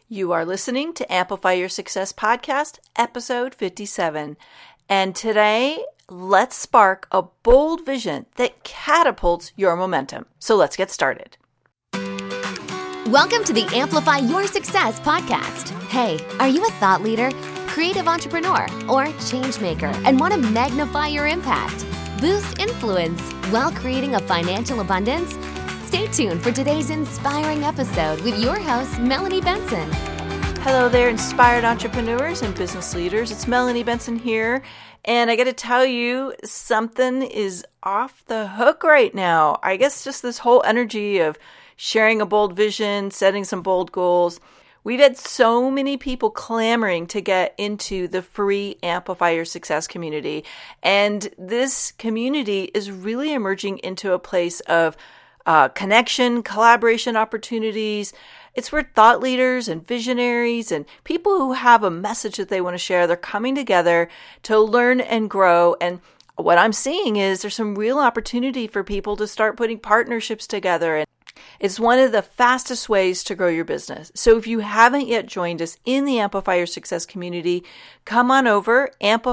You are listening to Amplify Your Success Podcast, episode 57. And today, let's spark a bold vision that catapults your momentum. So let's get started. Welcome to the Amplify Your Success Podcast. Hey, are you a thought leader, creative entrepreneur, or change maker and want to magnify your impact, boost influence while creating a financial abundance? Stay tuned for today's inspiring episode with your host, Melanie Benson. Hello there, inspired entrepreneurs and business leaders. It's Melanie Benson here. And I got to tell you, something is off the hook right now. I guess just this whole energy of sharing a bold vision, setting some bold goals. We've had so many people clamoring to get into the free Amplify Your Success community. And this community is really emerging into a place of connection, collaboration opportunities. It's where thought leaders and visionaries and people who have a message that they want to share, they're coming together to learn and grow. And what I'm seeing is there's some real opportunity for people to start putting partnerships together. And it's one of the fastest ways to grow your business. So if you haven't yet joined us in the Amplify Your Success community, come on over,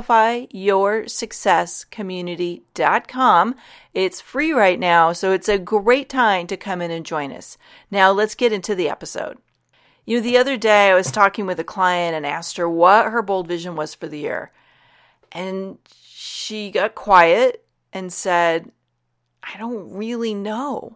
amplifyyoursuccesscommunity.com. It's free right now, so it's a great time to come in and join us. Now let's get into the episode. The other day I was talking with a client and asked her what her bold vision was for the year. And she got quiet and said, I don't really know.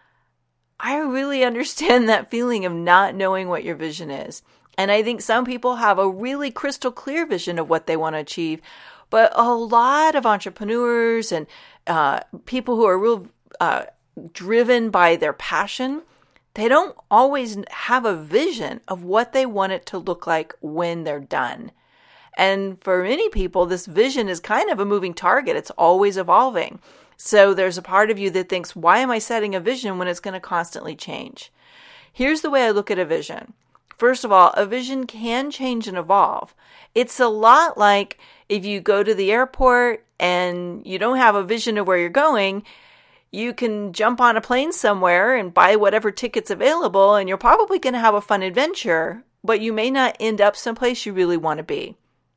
I really understand that feeling of not knowing what your vision is. And I think some people have a really crystal clear vision of what they want to achieve. But a lot of entrepreneurs and people who are real driven by their passion, they don't always have a vision of what they want it to look like when they're done. And for many people, this vision is kind of a moving target. It's always evolving. So there's a part of you that thinks, why am I setting a vision when it's going to constantly change? Here's the way I look at a vision. First of all, a vision can change and evolve. It's a lot like if you go to the airport and you don't have a vision of where you're going, you can jump on a plane somewhere and buy whatever ticket's available, and you're probably going to have a fun adventure, but you may not end up someplace you really want to be.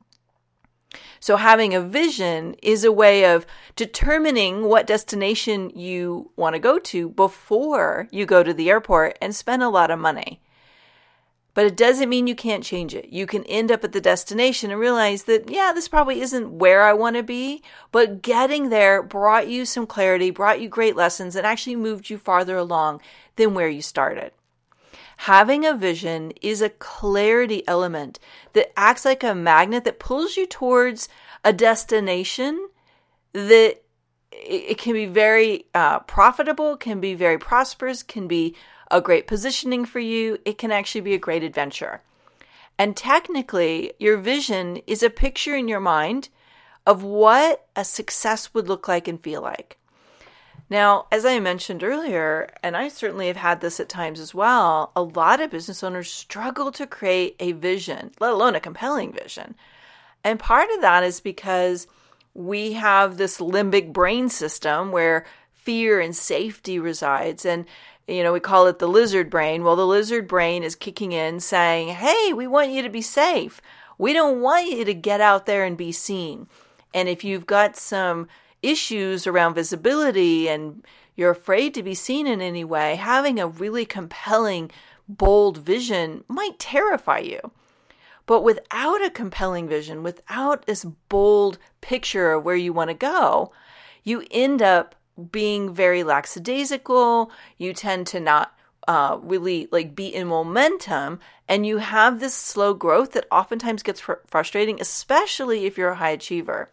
So having a vision is a way of determining what destination you want to go to before you go to the airport and spend a lot of money. But it doesn't mean you can't change it. You can end up at the destination and realize that, this probably isn't where I want to be, but getting there brought you some clarity, brought you great lessons, and actually moved you farther along than where you started. Having a vision is a clarity element that acts like a magnet that pulls you towards a destination that it can be very profitable, can be very prosperous, can be a great positioning for you. It can actually be a great adventure. And technically, your vision is a picture in your mind of what a success would look like and feel like. Now, as I mentioned earlier, and I certainly have had this at times as well, a lot of business owners struggle to create a vision, let alone a compelling vision. And part of that is because we have this limbic brain system where fear and safety resides. And, we call it the lizard brain. Well, the lizard brain is kicking in saying, hey, we want you to be safe. We don't want you to get out there and be seen. And if you've got some issues around visibility and you're afraid to be seen in any way, having a really compelling, bold vision might terrify you. But without a compelling vision, without this bold picture of where you want to go, you end up being very lackadaisical. You tend to not really be in momentum, and you have this slow growth that oftentimes gets frustrating, especially if you're a high achiever.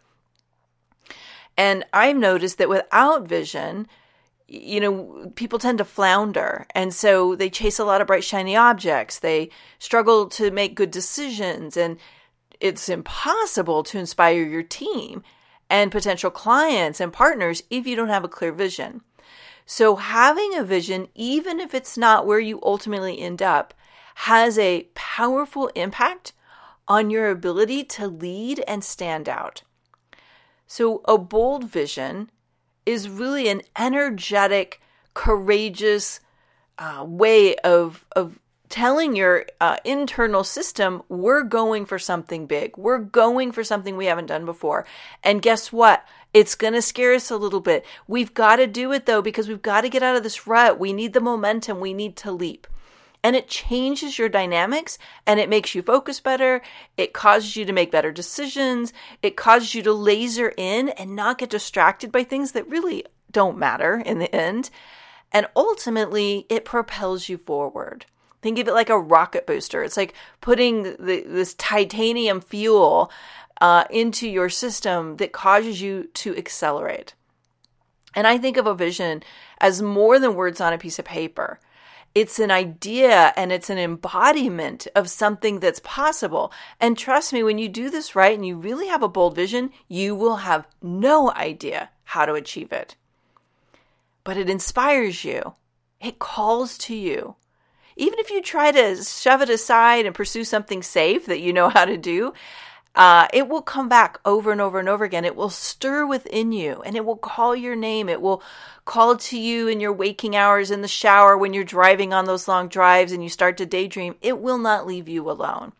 And I've noticed that without vision, people tend to flounder. And so they chase a lot of bright, shiny objects. They struggle to make good decisions. And it's impossible to inspire your team and potential clients and partners if you don't have a clear vision. So having a vision, even if it's not where you ultimately end up, has a powerful impact on your ability to lead and stand out. So a bold vision is really an energetic, courageous way of telling your internal system, we're going for something big. We're going for something we haven't done before. And guess what? It's going to scare us a little bit. We've got to do it though, because we've got to get out of this rut. We need the momentum. We need to leap. And it changes your dynamics and it makes you focus better. It causes you to make better decisions. It causes you to laser in and not get distracted by things that really don't matter in the end. And ultimately, it propels you forward. Think of it like a rocket booster. It's like putting this titanium fuel into your system that causes you to accelerate. And I think of a vision as more than words on a piece of paper. It's an idea and it's an embodiment of something that's possible. And trust me, when you do this right and you really have a bold vision, you will have no idea how to achieve it. But it inspires you. It calls to you. Even if you try to shove it aside and pursue something safe that you know how to do, it will come back over and over and over again. It will stir within you and it will call your name. It will call to you in your waking hours, in the shower, when you're driving on those long drives and you start to daydream. It will not leave you alone.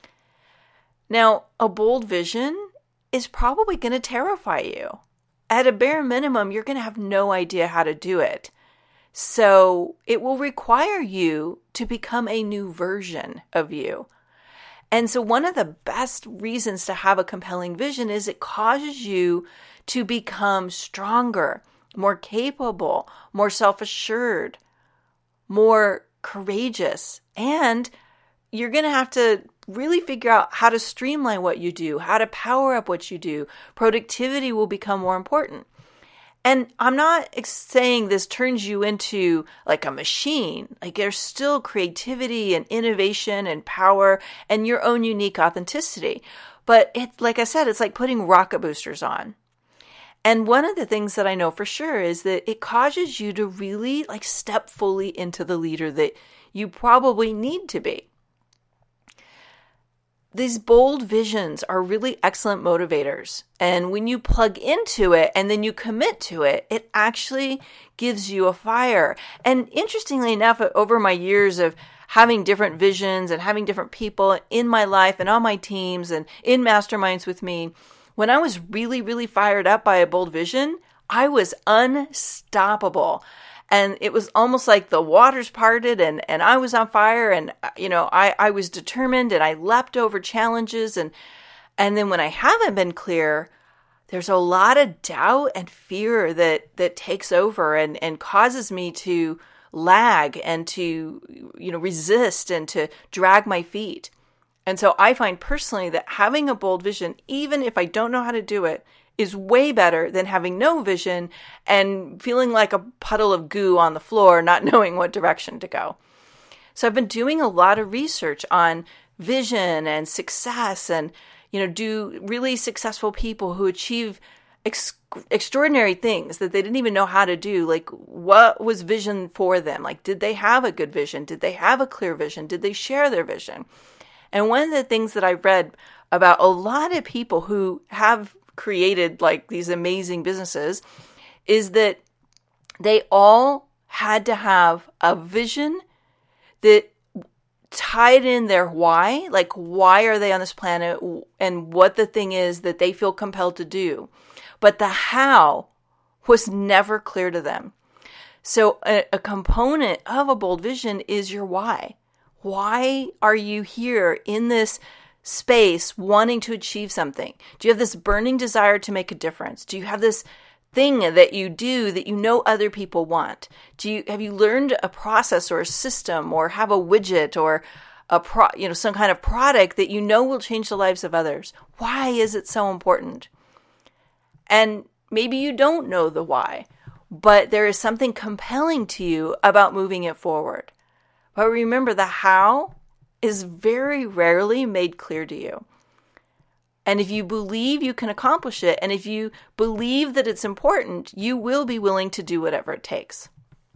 Now, a bold vision is probably going to terrify you. At a bare minimum, you're going to have no idea how to do it. So it will require you to become a new version of you. And so one of the best reasons to have a compelling vision is it causes you to become stronger, more capable, more self-assured, more courageous. And you're going to have to really figure out how to streamline what you do, how to power up what you do. Productivity will become more important. And I'm not saying this turns you into like a machine. Like there's still creativity and innovation and power and your own unique authenticity. But it's like I said, it's like putting rocket boosters on. And one of the things that I know for sure is that it causes you to really like step fully into the leader that you probably need to be. These bold visions are really excellent motivators. And when you plug into it and then you commit to it, it actually gives you a fire. And interestingly enough, over my years of having different visions and having different people in my life and on my teams and in masterminds with me, when I was really, really fired up by a bold vision, I was unstoppable. And it was almost like the waters parted and I was on fire and, I was determined and I leapt over challenges. And then when I haven't been clear, there's a lot of doubt and fear that takes over and causes me to lag and to, resist and to drag my feet. And so I find personally that having a bold vision, even if I don't know how to do it, is way better than having no vision and feeling like a puddle of goo on the floor, not knowing what direction to go. So I've been doing a lot of research on vision and success and, do really successful people who achieve extraordinary things that they didn't even know how to do. Like, what was vision for them? Like, did they have a good vision? Did they have a clear vision? Did they share their vision? And one of the things that I've read about a lot of people who have created like these amazing businesses is that they all had to have a vision that tied in their why, like why are they on this planet and what the thing is that they feel compelled to do. But the how was never clear to them. So a component of a bold vision is your why. Why are you here in this space wanting to achieve something? Do you have this burning desire to make a difference? Do you have this thing that you do that you know other people want? Have you learned a process or a system or have a widget or some kind of product that you know will change the lives of others? Why is it so important? And maybe you don't know the why, but there is something compelling to you about moving it forward. But remember, the how is very rarely made clear to you. And if you believe you can accomplish it, and if you believe that it's important, you will be willing to do whatever it takes.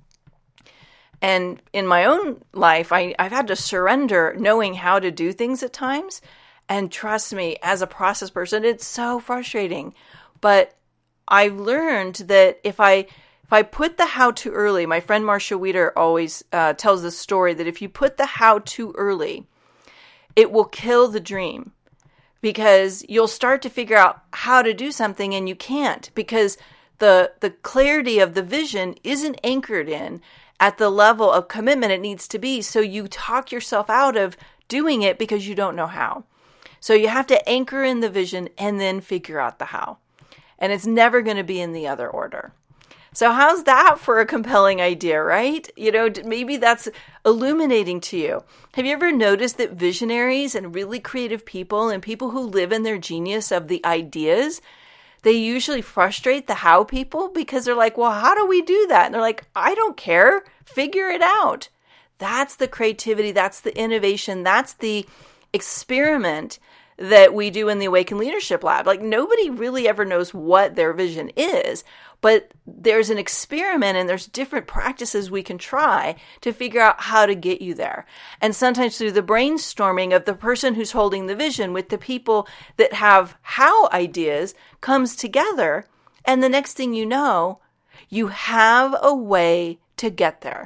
And in my own life, I've had to surrender knowing how to do things at times. And trust me, as a process person, it's so frustrating. But I've learned that if I If I put the how too early, my friend Marcia Wieder always tells this story that if you put the how too early, it will kill the dream, because you'll start to figure out how to do something and you can't, because the clarity of the vision isn't anchored in at the level of commitment it needs to be. So you talk yourself out of doing it because you don't know how. So you have to anchor in the vision and then figure out the how. And it's never going to be in the other order. So how's that for a compelling idea, right? Maybe that's illuminating to you. Have you ever noticed that visionaries and really creative people and people who live in their genius of the ideas, they usually frustrate the how people because they're like, well, how do we do that? And they're like, I don't care. Figure it out. That's the creativity. That's the innovation. That's the experiment that we do in the Awaken Leadership Lab. Like, nobody really ever knows what their vision is, but there's an experiment and there's different practices we can try to figure out how to get you there. And sometimes through the brainstorming of the person who's holding the vision with the people that have how ideas comes together. And the next thing you know, you have a way to get there.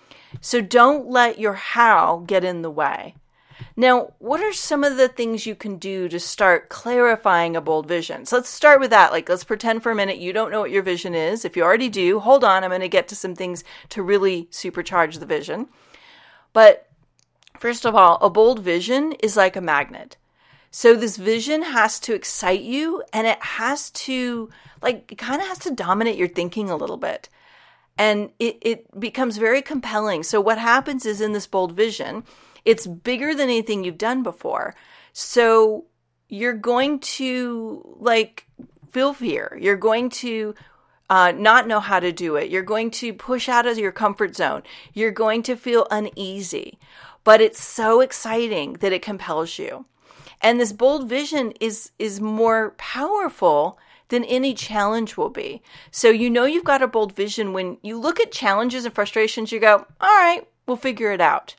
So don't let your how get in the way. Now, what are some of the things you can do to start clarifying a bold vision? So let's start with that. Let's pretend for a minute you don't know what your vision is. If you already do, hold on. I'm going to get to some things to really supercharge the vision. But first of all, a bold vision is like a magnet. So this vision has to excite you, and it has to, it kind of has to dominate your thinking a little bit. And it becomes very compelling. So what happens is, in this bold vision, it's bigger than anything you've done before. So you're going to feel fear. You're going to not know how to do it. You're going to push out of your comfort zone. You're going to feel uneasy. But it's so exciting that it compels you. And this bold vision is more powerful than any challenge will be. So you've got a bold vision when you look at challenges and frustrations, you go, all right, we'll figure it out.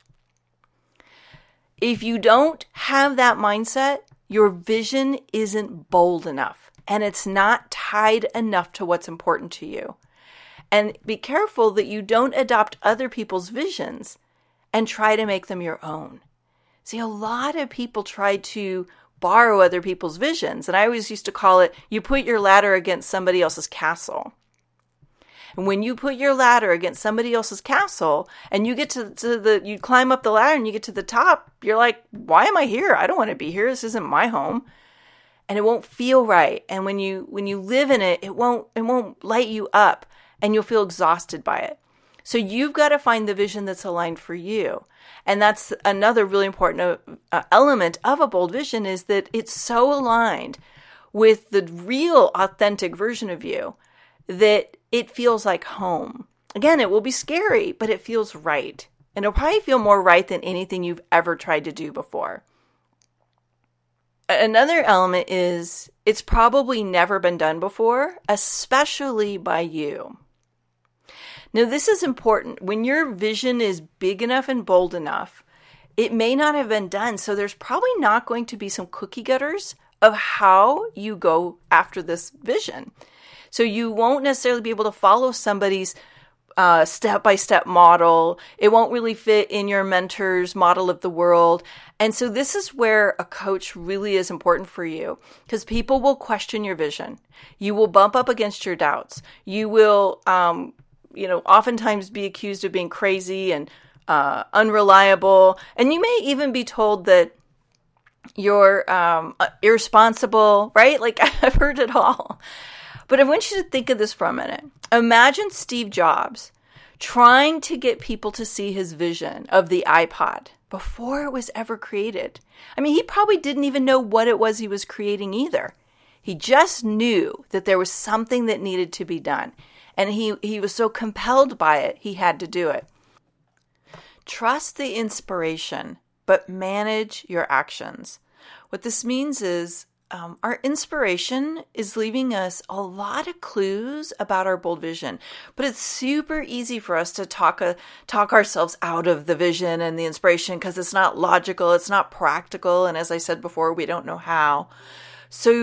If you don't have that mindset, your vision isn't bold enough, and it's not tied enough to what's important to you. And be careful that you don't adopt other people's visions and try to make them your own. See, a lot of people try to borrow other people's visions, and I always used to call it, you put your ladder against somebody else's castle. And when you put your ladder against somebody else's castle and you get you climb up the ladder and you get to the top, you're like, why am I here? I don't want to be here. This isn't my home. And it won't feel right. And when you live in it, it won't light you up, and you'll feel exhausted by it. So you've got to find the vision that's aligned for you. And that's another really important element of a bold vision, is that it's so aligned with the real authentic version of you that it feels like home. Again, it will be scary, but it feels right. And it'll probably feel more right than anything you've ever tried to do before. Another element is it's probably never been done before, especially by you. Now, this is important. When your vision is big enough and bold enough, it may not have been done. So there's probably not going to be some cookie cutters of how you go after this vision. So you won't necessarily be able to follow somebody's step-by-step model. It won't really fit in your mentor's model of the world. And so this is where a coach really is important for you, because people will question your vision. You will bump up against your doubts. You will, oftentimes be accused of being crazy and unreliable. And you may even be told that you're irresponsible, right? I've heard it all. But I want you to think of this for a minute. Imagine Steve Jobs trying to get people to see his vision of the iPod before it was ever created. I mean, he probably didn't even know what it was he was creating either. He just knew that there was something that needed to be done. And he was so compelled by it, he had to do it. Trust the inspiration, but manage your actions. What this means is our inspiration is leaving us a lot of clues about our bold vision, but it's super easy for us to talk ourselves out of the vision and the inspiration because it's not logical, it's not practical, and as I said before, we don't know how. So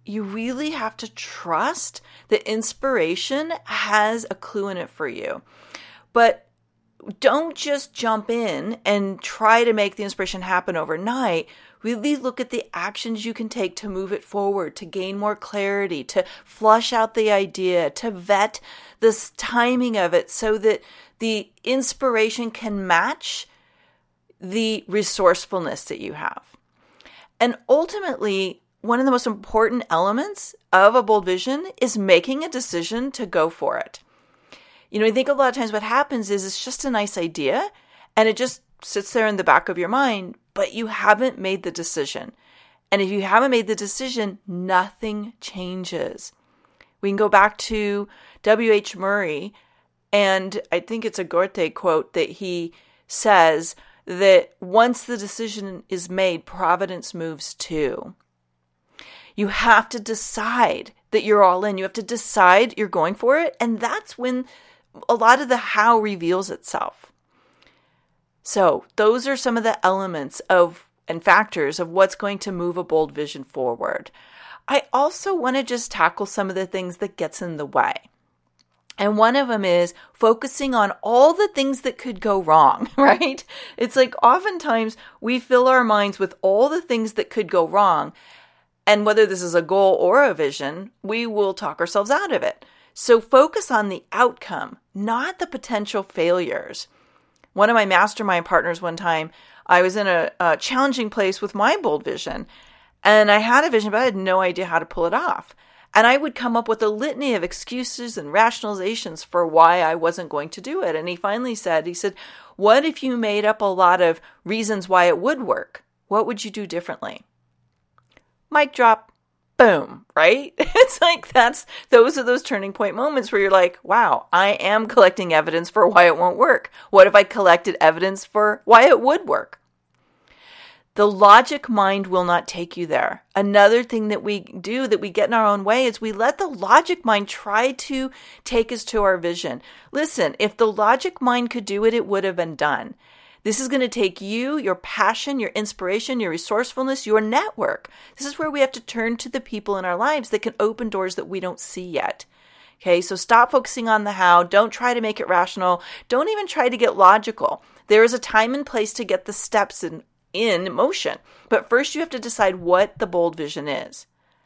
you really have to trust that inspiration has a clue in it for you. But don't just jump in and try to make the inspiration happen overnight. Really look at the actions you can take to move it forward, to gain more clarity, to flush out the idea, to vet the timing of it so that the inspiration can match the resourcefulness that you have. And ultimately, one of the most important elements of a bold vision is making a decision to go for it. I think a lot of times what happens is it's just a nice idea and it just sits there in the back of your mind, but you haven't made the decision. And if you haven't made the decision, nothing changes. We can go back to W.H. Murray, and I think it's a Goethe quote that he says that once the decision is made, providence moves too. You have to decide that you're all in. You have to decide you're going for it, and that's when a lot of the how reveals itself. So those are some of the elements and factors of what's going to move a bold vision forward. I also want to just tackle some of the things that gets in the way. And one of them is focusing on all the things that could go wrong, right? It's like oftentimes we fill our minds with all the things that could go wrong. And whether this is a goal or a vision, we will talk ourselves out of it. So focus on the outcome, not the potential failures. One of my mastermind partners one time, I was in a challenging place with my bold vision. And I had a vision, but I had no idea how to pull it off. And I would come up with a litany of excuses and rationalizations for why I wasn't going to do it. And he finally said, what if you made up a lot of reasons why it would work? What would you do differently? Mic drop, boom, right? It's like those are those turning point moments where you're like, wow, I am collecting evidence for why it won't work. What if I collected evidence for why it would work? The logic mind will not take you there. Another thing that we do that we get in our own way is we let the logic mind try to take us to our vision. Listen, if the logic mind could do it, it would have been done. This is going to take you, your passion, your inspiration, your resourcefulness, your network. This is where we have to turn to the people in our lives that can open doors that we don't see yet. Okay, so stop focusing on the how. Don't try to make it rational. Don't even try to get logical. There is a time and place to get the steps in motion. But first you have to decide what the bold vision is.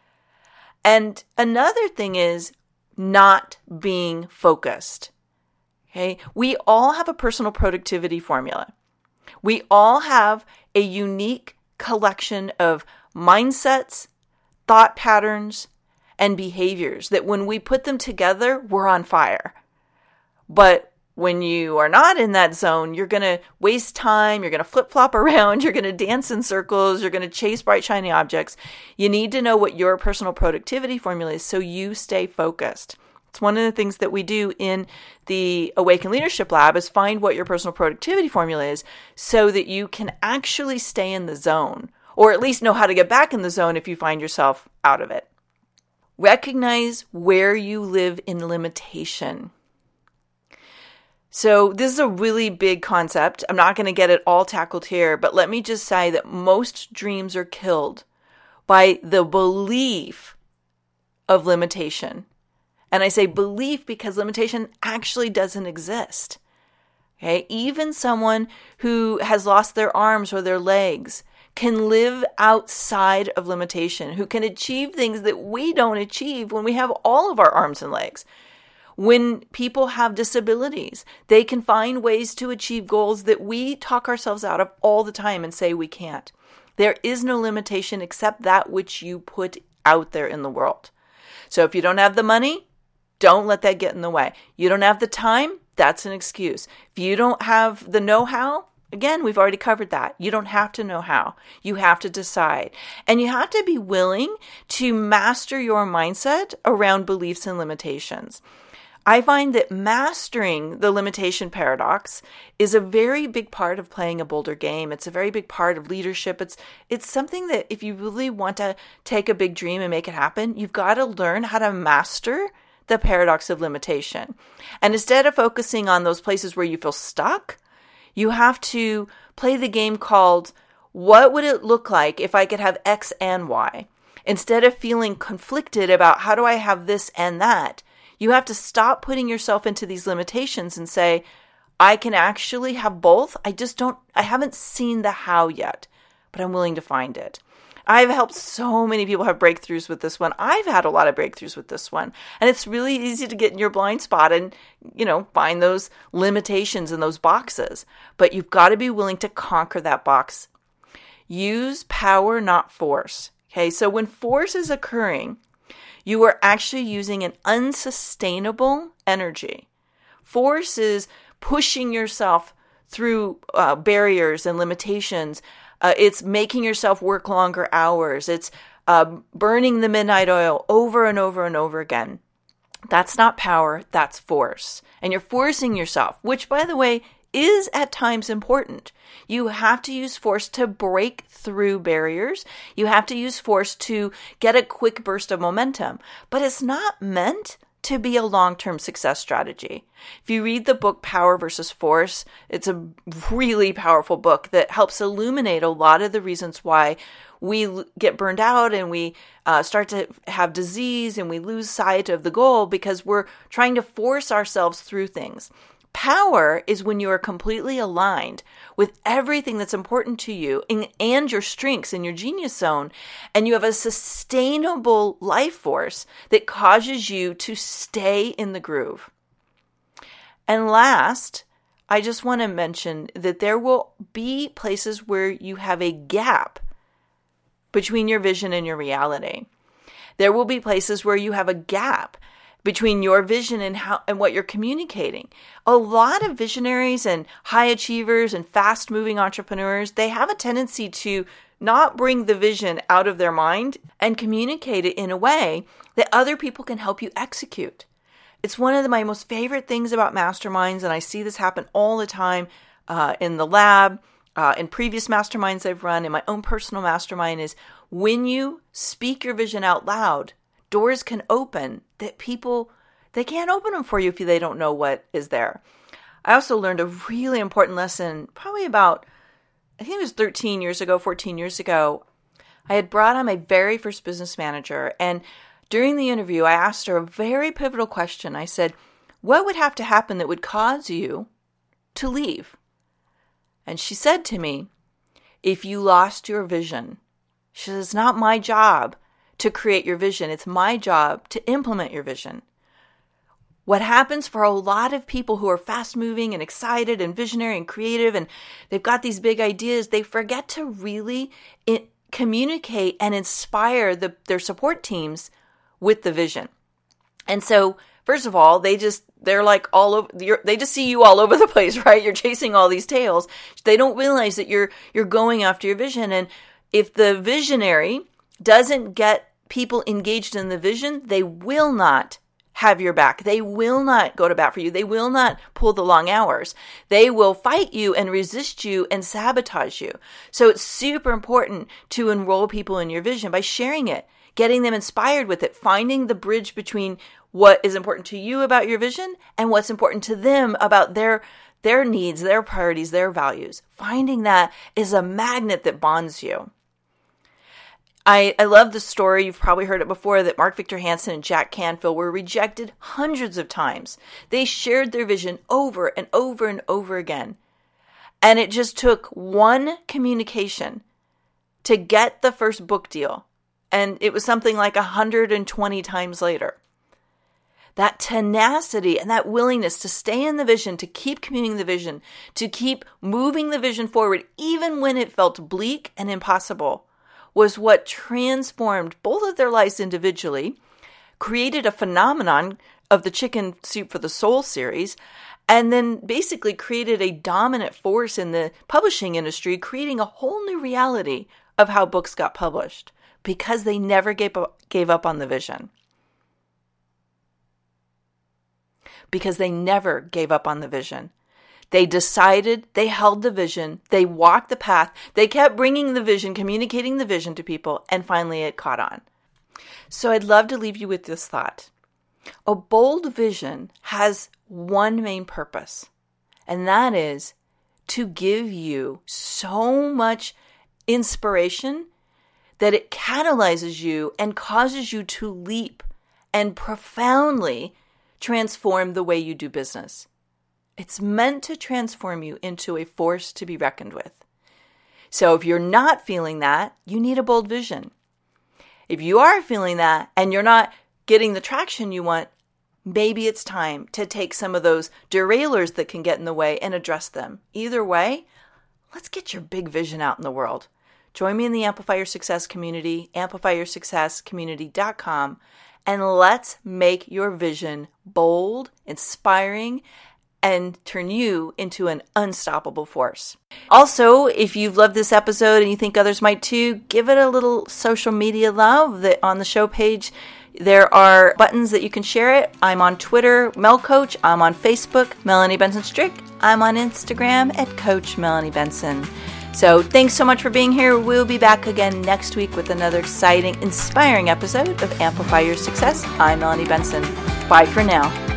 And another thing is not being focused. Okay, we all have a personal productivity formula. We all have a unique collection of mindsets, thought patterns, and behaviors that when we put them together, we're on fire. But when you are not in that zone, you're going to waste time, you're going to flip-flop around, you're going to dance in circles, you're going to chase bright, shiny objects. You need to know what your personal productivity formula is so you stay focused. It's one of the things that we do in the Awaken Leadership Lab is find what your personal productivity formula is so that you can actually stay in the zone, or at least know how to get back in the zone if you find yourself out of it. Recognize where you live in limitation. So this is a really big concept. I'm not going to get it all tackled here, but let me just say that most dreams are killed by the belief of limitation. And I say belief because limitation actually doesn't exist. Okay? Even someone who has lost their arms or their legs can live outside of limitation, who can achieve things that we don't achieve when we have all of our arms and legs. When people have disabilities, they can find ways to achieve goals that we talk ourselves out of all the time and say we can't. There is no limitation except that which you put out there in the world. So if you don't have the money, don't let that get in the way. You don't have the time, that's an excuse. If you don't have the know-how, again, we've already covered that. You don't have to know how. You have to decide. And you have to be willing to master your mindset around beliefs and limitations. I find that mastering the limitation paradox is a very big part of playing a bolder game. It's a very big part of leadership. It's something that if you really want to take a big dream and make it happen, you've got to learn how to master the paradox of limitation. And instead of focusing on those places where you feel stuck, you have to play the game called, what would it look like if I could have X and Y? Instead of feeling conflicted about how do I have this and that, you have to stop putting yourself into these limitations and say, I can actually have both. I haven't seen the how yet, but I'm willing to find it. I've helped so many people have breakthroughs with this one. I've had a lot of breakthroughs with this one. And it's really easy to get in your blind spot and, find those limitations in those boxes. But you've got to be willing to conquer that box. Use power, not force. Okay, so when force is occurring, you are actually using an unsustainable energy. Force is pushing yourself through barriers and limitations. It's making yourself work longer hours. It's burning the midnight oil over and over and over again. That's not power, that's force. And you're forcing yourself, which, by the way, is at times important. You have to use force to break through barriers. You have to use force to get a quick burst of momentum. But it's not meant to be a long-term success strategy. If you read the book Power versus Force, it's a really powerful book that helps illuminate a lot of the reasons why we get burned out and we start to have disease and we lose sight of the goal because we're trying to force ourselves through things. Power is when you are completely aligned with everything that's important to you and your strengths and your genius zone, and you have a sustainable life force that causes you to stay in the groove. And last, I just want to mention that there will be places where you have a gap between your vision and your reality. There will be places where you have a gap between your vision and what you're communicating. A lot of visionaries and high achievers and fast-moving entrepreneurs, they have a tendency to not bring the vision out of their mind and communicate it in a way that other people can help you execute. It's one of my most favorite things about masterminds, and I see this happen all the time in the lab, in previous masterminds I've run, in my own personal mastermind, is when you speak your vision out loud, doors can open that people, they can't open them for you if they don't know what is there. I also learned a really important lesson probably about, I think it was 14 years ago. I had brought on my very first business manager, and during the interview, I asked her a very pivotal question. I said, what would have to happen that would cause you to leave? And she said to me, if you lost your vision. She said, it's not my job to create your vision. It's my job to implement your vision. What happens for a lot of people who are fast moving and excited and visionary and creative and they've got these big ideas, they forget to really communicate and inspire their support teams with the vision. And so, first of all, they're like all over. They just see you all over the place, right? You're chasing all these tails. They don't realize that you're going after your vision. And if the visionary doesn't get people engaged in the vision, they will not have your back. They will not go to bat for you. They will not pull the long hours. They will fight you and resist you and sabotage you. So it's super important to enroll people in your vision by sharing it, getting them inspired with it, finding the bridge between what is important to you about your vision and what's important to them about their needs, their priorities, their values. Finding that is a magnet that bonds you. I love the story, you've probably heard it before, that Mark Victor Hansen and Jack Canfield were rejected hundreds of times. They shared their vision over and over and over again. And it just took one communication to get the first book deal. And it was something like 120 times later. That tenacity and that willingness to stay in the vision, to keep communicating the vision, to keep moving the vision forward, even when it felt bleak and impossible, was what transformed both of their lives individually, created a phenomenon of the Chicken Soup for the Soul series, and then basically created a dominant force in the publishing industry, creating a whole new reality of how books got published because they never gave up on the vision. Because they never gave up on the vision. They decided, they held the vision, they walked the path, they kept bringing the vision, communicating the vision to people, and finally it caught on. So I'd love to leave you with this thought. A bold vision has one main purpose, and that is to give you so much inspiration that it catalyzes you and causes you to leap and profoundly transform the way you do business. It's meant to transform you into a force to be reckoned with. So if you're not feeling that, you need a bold vision. If you are feeling that and you're not getting the traction you want, maybe it's time to take some of those derailers that can get in the way and address them. Either way, let's get your big vision out in the world. Join me in the Amplify Your Success community, amplifyyoursuccesscommunity.com, and let's make your vision bold, inspiring, and turn you into an unstoppable force. Also, if you've loved this episode and you think others might too, give it a little social media love. That on the show page, there are buttons that you can share it. I'm on Twitter, Mel Coach. I'm on Facebook, Melanie Benson Strick. I'm on Instagram at Coach Melanie Benson. So thanks so much for being here. We'll be back again next week with another exciting, inspiring episode of Amplify Your Success. I'm Melanie Benson. Bye for now.